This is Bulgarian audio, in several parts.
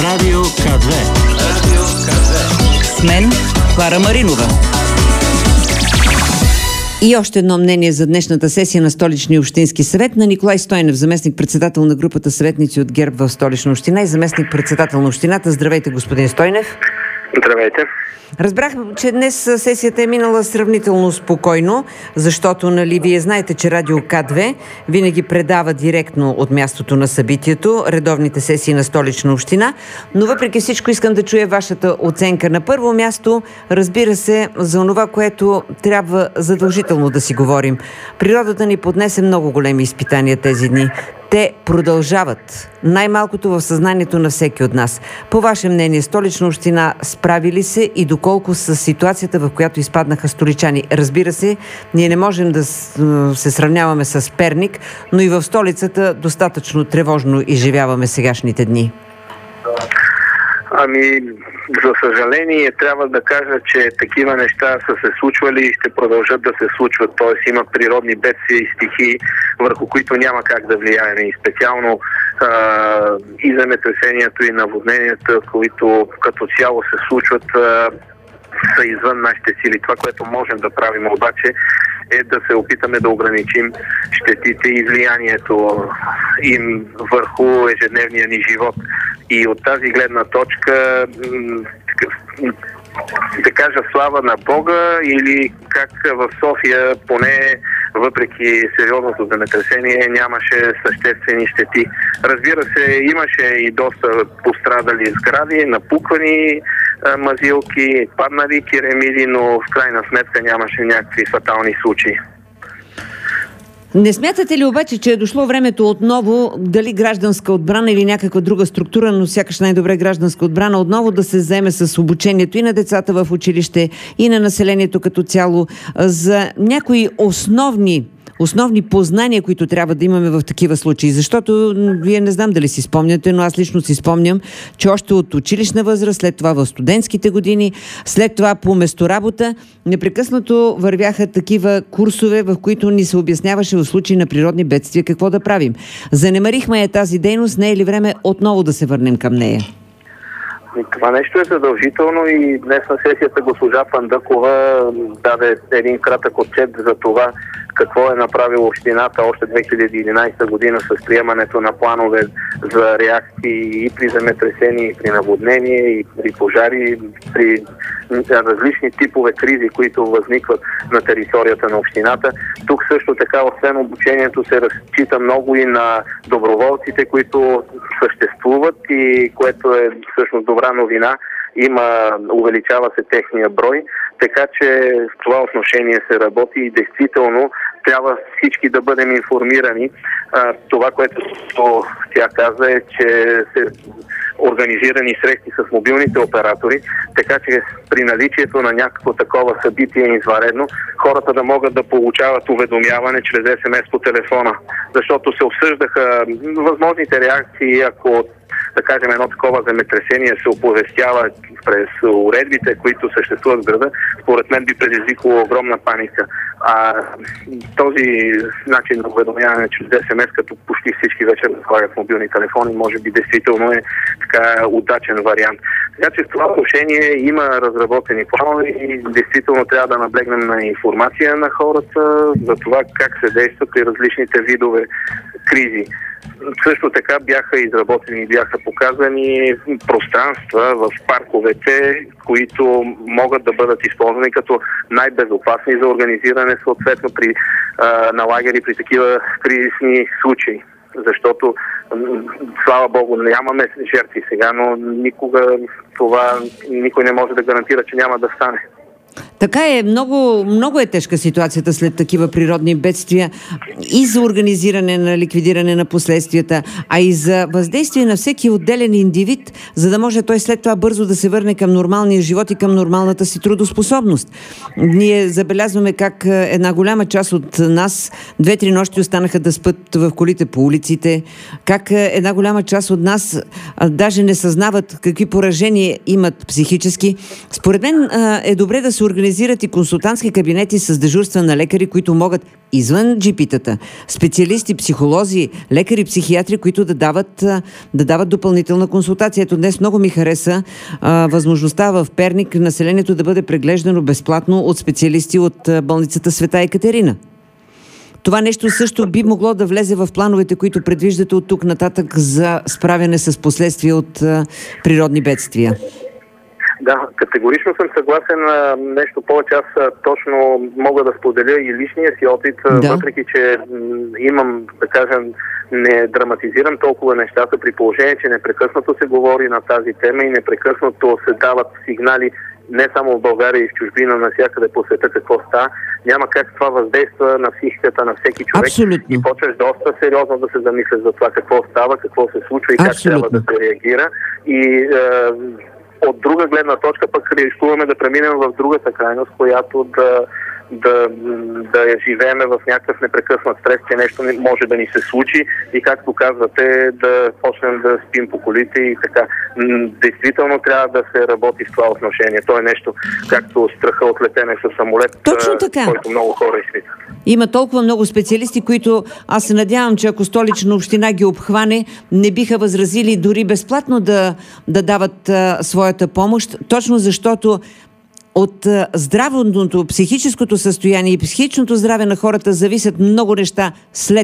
Радио К2. Радио К2. С мен Клара Маринова. И още едно мнение за днешната сесия на Столичния общински съвет на Николай Стойнев, заместник-председател на групата съветници от ГЕРБ в Столична община и заместник-председател на общината. Здравейте, господин Стойнев. Здравейте. Разбрах, че днес сесията е минала сравнително спокойно, защото, вие знаете, че Радио К2 винаги предава директно от мястото на събитието редовните сесии на Столична община, но въпреки всичко искам да чуя вашата оценка. На първо място, разбира се, за това, което трябва задължително да си говорим. Природата ни поднесе много големи изпитания тези дни. Те продължават, най-малкото в съзнанието на всеки от нас. По ваше мнение, Столична община справи ли се и доколко с ситуацията, в която изпаднаха столичани? Разбира се, ние не можем да се сравняваме с Перник, но и в столицата достатъчно тревожно изживяваме сегашните дни. За съжаление, трябва да кажа, че такива неща са се случвали и ще продължат да се случват. Т.е. има природни бедствия и стихии, върху които няма как да влияем. И специално и земетресението, и наводненията, които като цяло се случват, са извън нашите сили. Това, което можем да правим обаче, е да се опитаме да ограничим щетите и влиянието им върху ежедневния ни живот. И от тази гледна точка да кажа слава на Бога, или как в София, поне въпреки сериозното земетресение, нямаше съществени щети. Разбира се, имаше и доста пострадали сгради, напуквани мазилки, паднали керемиди, но в крайна сметка нямаше някакви фатални случаи. Не смятате ли обаче, че е дошло времето отново, дали гражданска отбрана или някаква друга структура, но сякаш най-добре гражданска отбрана, отново да се заеме с обучението и на децата в училище, и на населението като цяло, за някои основни познания, които трябва да имаме в такива случаи. Защото вие не знам дали си спомняте, но аз лично си спомням, че още от училищна възраст, след това в студентските години, след това по месторабота, непрекъснато вървяха такива курсове, в които ни се обясняваше в случай на природни бедствия какво да правим. Занемарихме тази дейност, не е ли време отново да се върнем към нея? Това нещо е задължително и днес на сесията госпожа Пандъкова даде един кратък отчет за това какво е направила общината още 2011 година с приемането на планове за реакции и при земетресение, и при наводнение, и при пожари, при различни типове кризи, които възникват на територията на общината. Тук също така, освен обучението, се разчита много и на доброволците, които съществуват, и което е всъщност добра новина. Увеличава се техния брой, така че в това отношение се работи и действително трябва всички да бъдем информирани. Това, което тя каза, е, че се организирани срещи с мобилните оператори, така че при наличието на някакво такова събитие извънредно, хората да могат да получават уведомяване чрез СМС по телефона. Защото се обсъждаха възможните реакции, ако да кажем едно такова земетресение се оповестява през уредбите, които съществуват в града, според мен би предизвикало огромна паника. Този начин на уведомяване чрез СМС, като почти всички вече разполагат мобилни телефони, може би действително е така удачен вариант. Така че в това отношение има разработени планове и действително трябва да наблегнем на информация на хората за това как се действа при различните видове кризи. Също така бяха изработени и бяха показани пространства в парковете, които могат да бъдат използвани като най-безопасни за организиране съответно при на лагери при такива кризисни случаи. Защото, слава Богу, нямаме жертви сега, но никой не може да гарантира, че няма да стане. Така е, много е тежка ситуацията след такива природни бедствия и за организиране на ликвидиране на последствията, а и за въздействие на всеки отделен индивид, за да може той след това бързо да се върне към нормалния живот и към нормалната си трудоспособност. Ние забелязваме как една голяма част от нас 2-3 нощи останаха да спят в колите по улиците, как една голяма част от нас даже не съзнават какви поражения имат психически. Според мен е добре да се организира организират и консултантски кабинети с дежурства на лекари, които могат извън джипитата, специалисти, психолози, лекари, психиатри, които да дават допълнителна консултация. Ето днес много ми хареса възможността в Перник населението да бъде преглеждано безплатно от специалисти от болницата Света Екатерина. Това нещо също би могло да влезе в плановете, които предвиждате от тук нататък за справяне с последствия от природни бедствия. Да, категорично съм съгласен. Нещо повече, аз точно мога да споделя и личния си опит, въпреки че имам, да кажем, не драматизирам толкова нещата, при положение, че непрекъснато се говори на тази тема и непрекъснато се дават сигнали не само в България и в чужбина, навсякъде по света какво става. Няма как това въздейства на психиката на всеки човек. Абсолютно. И почваш доста сериозно да се замисляш за това какво става, какво се случва и как трябва да се реагира. И от друга гледна точка пък рискуваме да преминем в другата крайност, която да живееме в някакъв непрекъснат стрес, че нещо може да ни се случи и, както казвате, да почнем да спим по колите и така. Действително трябва да се работи в това отношение. То е нещо, както страха от летене със самолет, който много хора изпитат. Има толкова много специалисти, които аз се надявам, че ако Столична община ги обхване, не биха възразили дори безплатно да дават своята помощ, точно защото от здравното, психическото състояние и психичното здраве на хората зависят много неща след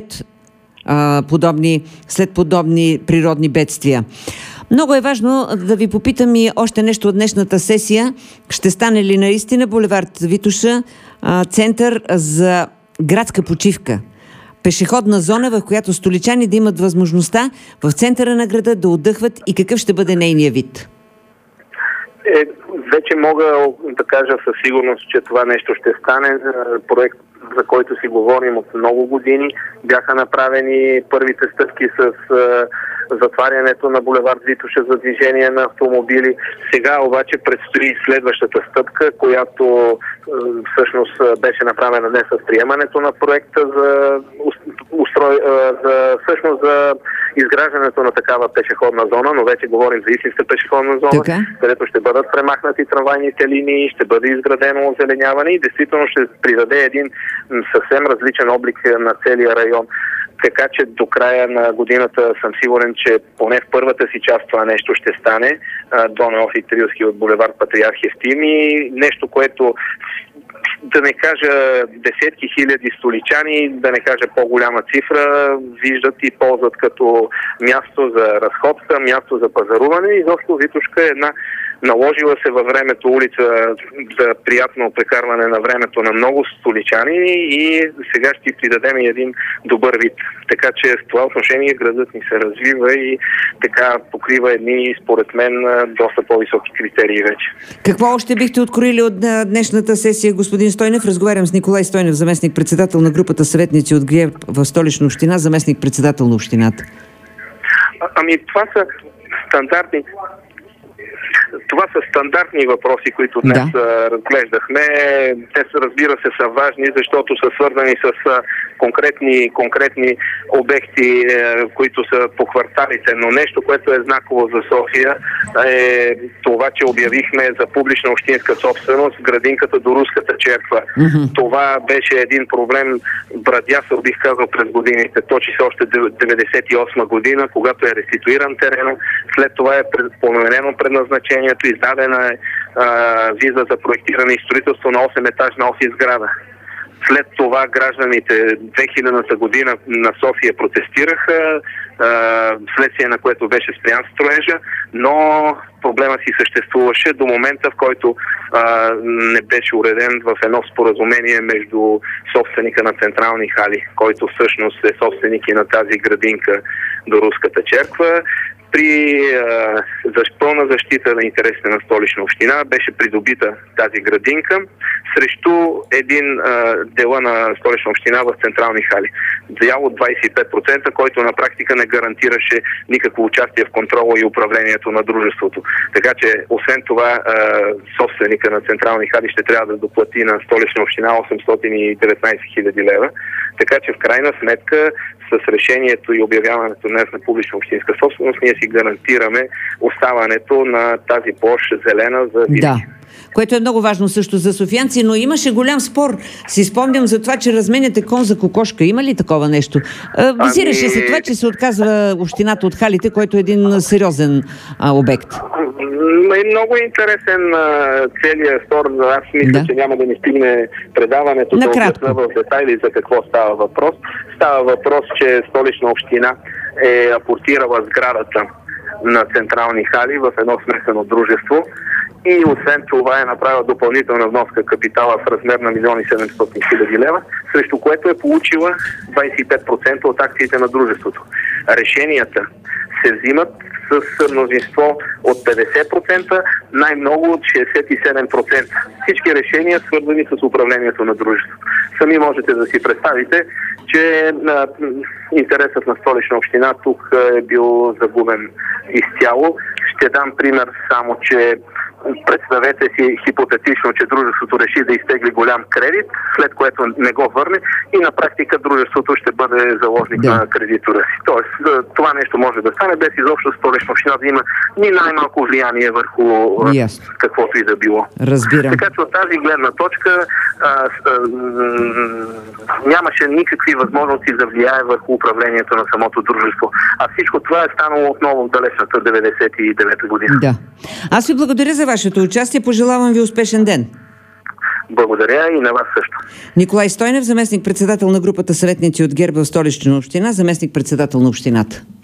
подобни природни бедствия. Много е важно да ви попитам и още нещо от днешната сесия. Ще стане ли наистина булевард Витоша център за градска почивка? Пешеходна зона, в която столичани да имат възможността в центъра на града да отдъхват, и какъв ще бъде нейния вид? Вече мога да кажа със сигурност, че това нещо ще стане. Проект, за който си говорим от много години. Бяха направени първите стъпки с затварянето на булевард Витоша за движение на автомобили. Сега обаче предстои следващата стъпка, която всъщност беше направена днес с приемането на проекта за изграждането на такава пешеходна зона, но вече говорим за истинска пешеходна зона, където ще бъдат премахнати трамвайните линии, ще бъде изградено озеленяване и действително ще придаде един съвсем различен облик на целия район. Така че до края на годината съм сигурен, че поне в първата си част това нещо ще стане. Дон Йофи Трилски от булевард Патриарх Евтим и нещо, което да не кажа десетки хиляди столичани, да не кажа по-голяма цифра, виждат и ползват като място за разходка, място за пазаруване. И изобщо Витошка е една наложила се във времето улица за приятно прекарване на времето на много столичани и сега ще придадем и един добър вид. Така че в това отношение градът ни се развива и така покрива едни, според мен, доста по-високи критерии вече. Какво още бихте откроили от днешната сесия, господин Стойнев? Разговарям с Николай Стойнев, заместник-председател на групата съветници от ГЕРБ в Столична община, заместник-председател на общината. Това са стандартни въпроси, които днес разглеждахме. Те, разбира се, са важни, защото са свързани с конкретни обекти, които са по кварталите. Но нещо, което е знаково за София, е това, че обявихме за публична общинска собственост градинката до Руската черква. Това беше един проблем, брадясъл, бих казал, през годините. Точи се още 1998 година, когато е реституиран терена. След това е променено предназначението, издадена е виза за проектиране и строителство на 8-етажна офис сграда. След това гражданите 2000-та година на София протестираха, вследствие на което беше спрян строежа, но проблема си съществуваше до момента, в който не беше уреден в едно споразумение между собственика на Централни хали, който всъщност е собственик и на тази градинка до Руската черква. При пълна защита на интересите на Столична община беше придобита тази градинка срещу един дела на Столична община в Централни хали. Дял от 25%, който на практика не гарантираше никакво участие в контрола и управлението на дружеството. Така че, освен това, собственика на Централни хали ще трябва да доплати на Столична община 819 хиляди лева. Така че, в крайна сметка, с решението и обявяването днес на публична общинска собственост, ние си си гарантираме оставането на тази площ зелена за винаги. Да. Което е много важно също за софиянци, но имаше голям спор. Си спомням за това, че разменяте кон за кокошка. Има ли такова нещо? Визираше се това, че се отказва общината от халите, който е един сериозен обект. Много интересен целият спор. Аз мисля, че няма да ни стигне предаването да обясня в детайли за какво става въпрос. Става въпрос, че Столична община е апортирала сградата на централни хали в едно смесено дружество и освен това е направила допълнителна вноска капитала в размер на 1 700 000 лева, срещу което е получила 25% от акциите на дружеството. Решенията се взимат с мнозинство от 50%, най-много от 67%. Всички решения свързани с управлението на дружеството. Сами можете да си представите, че интересът на Столична община тук е бил загубен изцяло. Ще дам пример само, че представете си хипотетично, че дружеството реши да изтегли голям кредит, след което не го върне и на практика дружеството ще бъде заложник на кредитора си. Тоест, това нещо може да стане без изобщо Столична община да има ни най-малко влияние върху каквото и да било. Разбирам. Така че от тази гледна точка нямаше никакви възможности да влияе върху управлението на самото дружество. А всичко това е станало отново в далечната 99-та година. Да. Аз ви благодаря за вашето участие. Пожелавам ви успешен ден. Благодаря и на вас също. Николай Стойнев, заместник-председател на групата съветници от ГЕРБ в Столична община, заместник-председател на общината.